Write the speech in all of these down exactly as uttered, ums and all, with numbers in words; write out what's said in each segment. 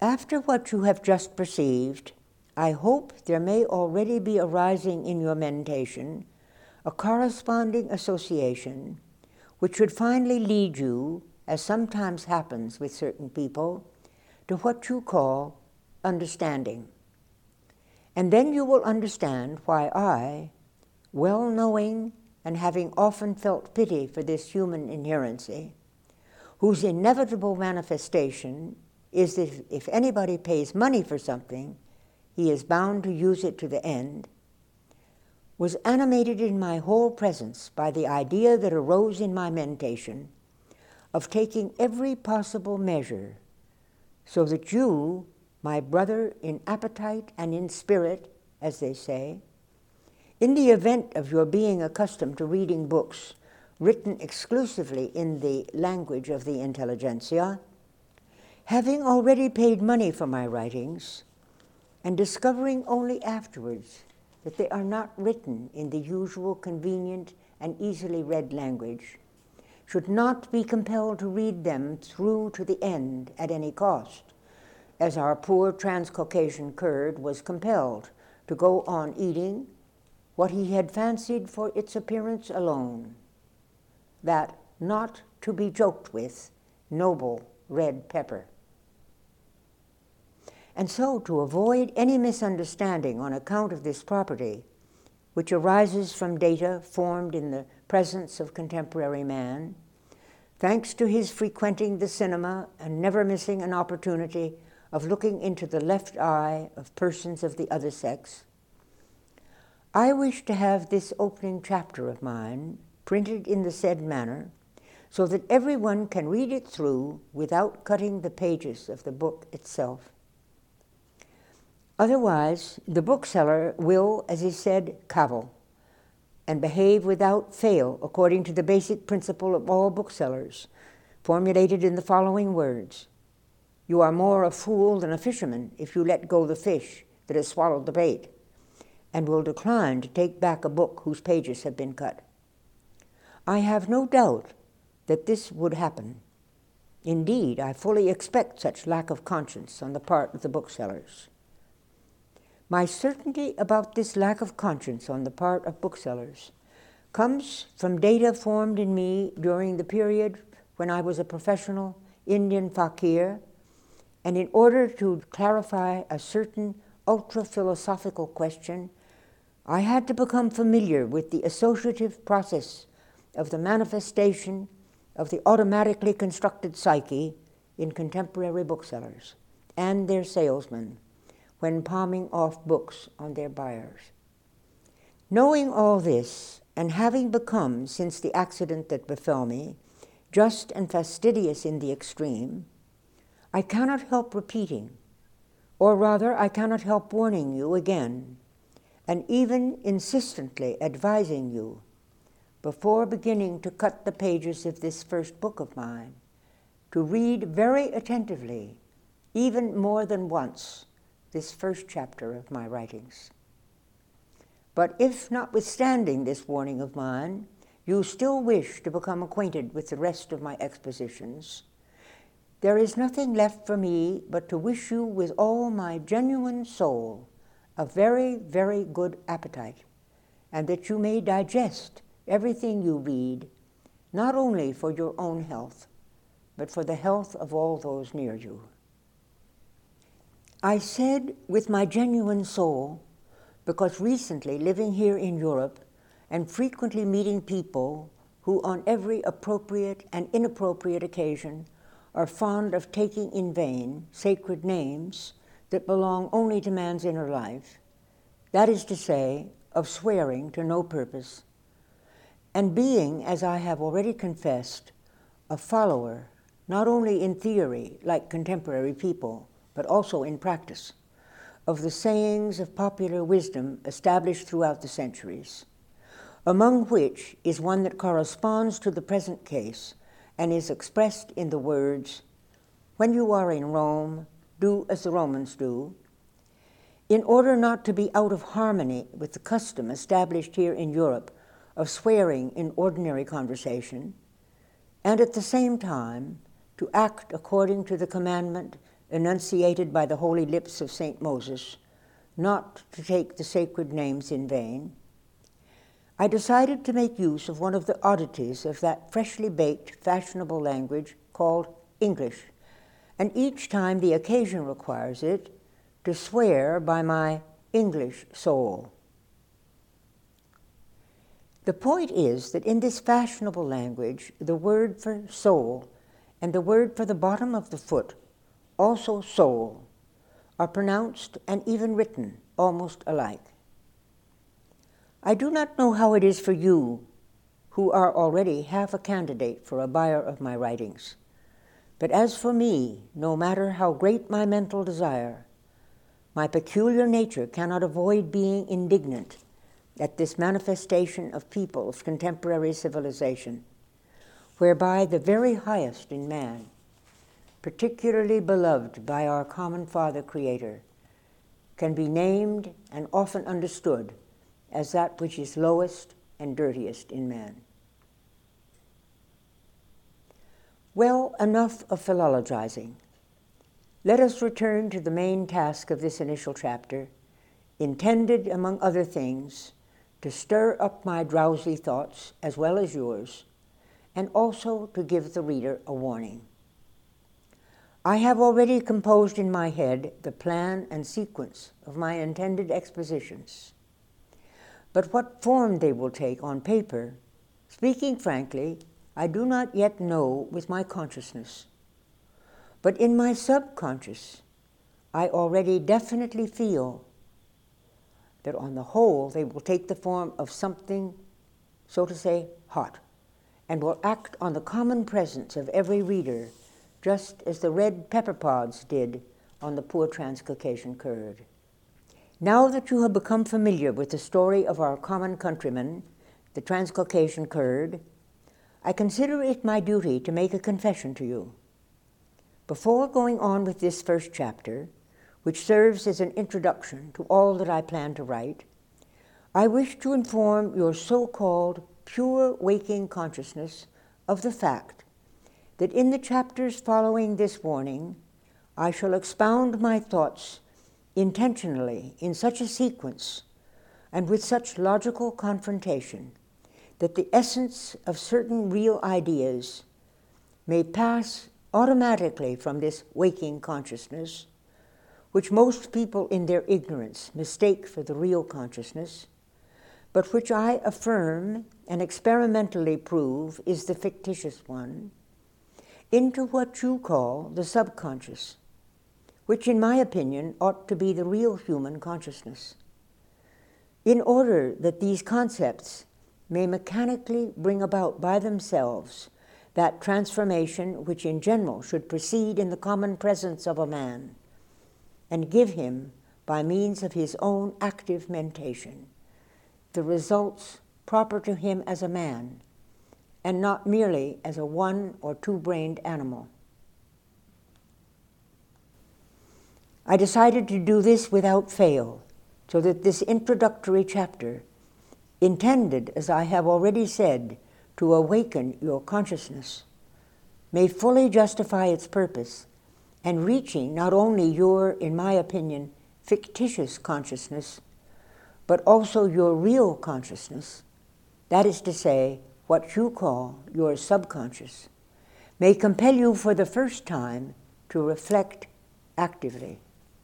After what you have just perceived, I hope there may already be arising in your meditation a corresponding association which should finally lead you, as sometimes happens with certain people, to what you call understanding. And then you will understand why I, well knowing and having often felt pity for this human inherency, whose inevitable manifestation is that if anybody pays money for something, he is bound to use it to the end, was animated in my whole presence by the idea that arose in my meditation of taking every possible measure so that you, my brother in appetite and in spirit, as they say, in the event of your being accustomed to reading books written exclusively in the language of the intelligentsia, having already paid money for my writings, and discovering only afterwards that they are not written in the usual convenient and easily read language, should not be compelled to read them through to the end at any cost, as our poor Transcaucasian Kurd was compelled to go on eating what he had fancied for its appearance alone, that not to be joked with noble red pepper. And so, to avoid any misunderstanding on account of this property, which arises from data formed in the presence of contemporary man, thanks to his frequenting the cinema and never missing an opportunity of looking into the left eye of persons of the other sex, I wish to have this opening chapter of mine printed in the said manner, so that everyone can read it through without cutting the pages of the book itself. Otherwise, the bookseller will, as is said, cavil, and behave without fail according to the basic principle of all booksellers, formulated in the following words: you are more a fool than a fisherman if you let go the fish that has swallowed the bait, and will decline to take back a book whose pages have been cut. I have no doubt that this would happen. Indeed, I fully expect such lack of conscience on the part of the booksellers. My certainty about this lack of conscience on the part of booksellers comes from data formed in me during the period when I was a professional Indian fakir, and in order to clarify a certain ultra-philosophical question, I had to become familiar with the associative process of the manifestation of the automatically constructed psyche in contemporary booksellers and their salesmen when palming off books on their buyers. Knowing all this, and having become, since the accident that befell me, just and fastidious in the extreme, I cannot help repeating, or rather I cannot help warning you again, and even insistently advising you, before beginning to cut the pages of this first book of mine, to read very attentively, even more than once, this first chapter of my writings. But if, notwithstanding this warning of mine, you still wish to become acquainted with the rest of my expositions, there is nothing left for me but to wish you with all my genuine soul a very, very good appetite, and that you may digest everything you read, not only for your own health, but for the health of all those near you. I said with my genuine soul, because recently living here in Europe and frequently meeting people who on every appropriate and inappropriate occasion are fond of taking in vain sacred names that belong only to man's inner life, that is to say, of swearing to no purpose, and being, as I have already confessed, a follower, not only in theory, like contemporary people, but also in practice, of the sayings of popular wisdom established throughout the centuries, among which is one that corresponds to the present case and is expressed in the words, "When you are in Rome, do as the Romans do," in order not to be out of harmony with the custom established here in Europe of swearing in ordinary conversation, and at the same time to act according to the commandment enunciated by the holy lips of Saint Moses, not to take the sacred names in vain, I decided to make use of one of the oddities of that freshly baked, fashionable language called English, and each time the occasion requires it, to swear by my English soul. The point is that in this fashionable language, the word for soul and the word for the bottom of the foot, also soul, are pronounced and even written almost alike. I do not know how it is for you, who are already half a candidate for a buyer of my writings, but as for me, no matter how great my mental desire, my peculiar nature cannot avoid being indignant at this manifestation of people of contemporary civilization, whereby the very highest in man, particularly beloved by our common Father Creator, can be named and often understood as that which is lowest and dirtiest in man. Well, enough of philologizing. Let us return to the main task of this initial chapter, intended, among other things, to stir up my drowsy thoughts as well as yours, and also to give the reader a warning. I have already composed in my head the plan and sequence of my intended expositions, but what form they will take on paper, speaking frankly, I do not yet know with my consciousness. But in my subconscious, I already definitely feel that on the whole they will take the form of something, so to say, hot, and will act on the common presence of every reader, just as the red pepper pods did on the poor Transcaucasian curd. Now that you have become familiar with the story of our common countryman, the Transcaucasian curd, I consider it my duty to make a confession to you. Before going on with this first chapter, which serves as an introduction to all that I plan to write, I wish to inform your so-called pure waking consciousness of the fact that in the chapters following this warning, I shall expound my thoughts intentionally in such a sequence and with such logical confrontation that the essence of certain real ideas may pass automatically from this waking consciousness, which most people in their ignorance mistake for the real consciousness, but which I affirm and experimentally prove is the fictitious one, into what you call the subconscious, which in my opinion ought to be the real human consciousness. In order that these concepts may mechanically bring about by themselves that transformation which in general should proceed in the common presence of a man, and give him, by means of his own active mentation, the results proper to him as a man, and not merely as a one or two-brained animal. I decided to do this without fail, so that this introductory chapter, intended, as I have already said, to awaken your consciousness, may fully justify its purpose, and reaching not only your, in my opinion, fictitious consciousness, but also your real consciousness, that is to say, what you call your subconscious, may compel you for the first time to reflect actively.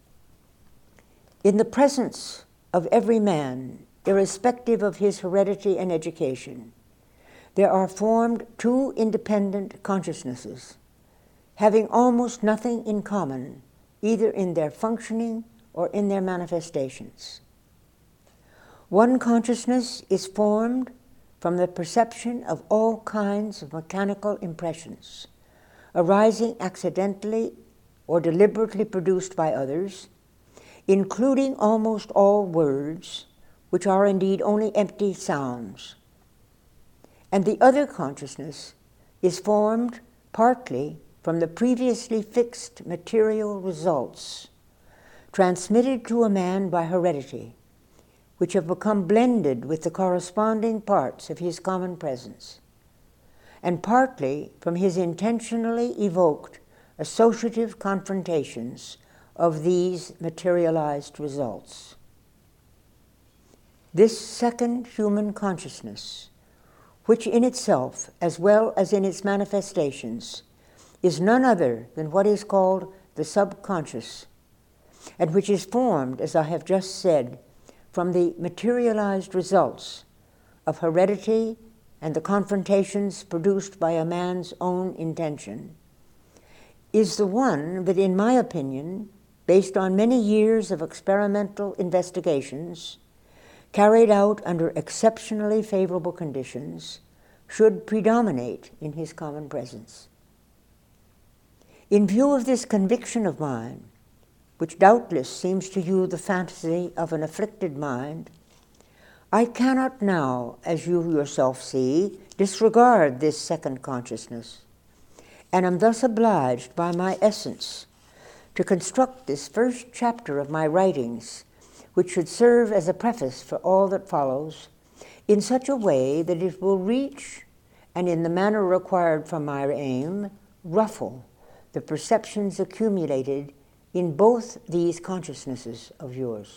In the presence of every man, irrespective of his heredity and education, there are formed two independent consciousnesses, having almost nothing in common, either in their functioning or in their manifestations. One consciousness is formed from the perception of all kinds of mechanical impressions, arising accidentally or deliberately produced by others, including almost all words, which are indeed only empty sounds. And the other consciousness is formed partly from the previously fixed material results transmitted to a man by heredity, which have become blended with the corresponding parts of his common presence, and partly from his intentionally evoked associative confrontations of these materialized results. This second human consciousness, which in itself, as well as in its manifestations, is none other than what is called the subconscious, and which is formed, as I have just said, from the materialized results of heredity and the confrontations produced by a man's own intention, is the one that, in my opinion, based on many years of experimental investigations, carried out under exceptionally favorable conditions, should predominate in his common presence. In view of this conviction of mine, which doubtless seems to you the fantasy of an afflicted mind, I cannot now, as you yourself see, disregard this second consciousness, and am thus obliged by my essence to construct this first chapter of my writings, which should serve as a preface for all that follows, in such a way that it will reach, and in the manner required from my aim, ruffle the perceptions accumulated in both these consciousnesses of yours.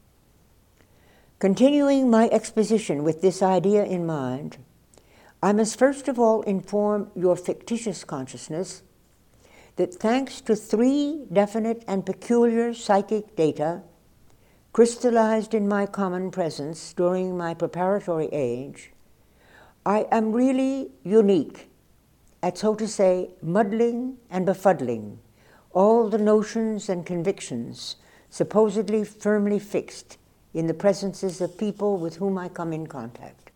Continuing my exposition with this idea in mind, I must first of all inform your fictitious consciousness that thanks to three definite and peculiar psychic data crystallized in my common presence during my preparatory age, I am really unique at, so to say, muddling and befuddling all the notions and convictions supposedly firmly fixed in the presences of people with whom I come in contact.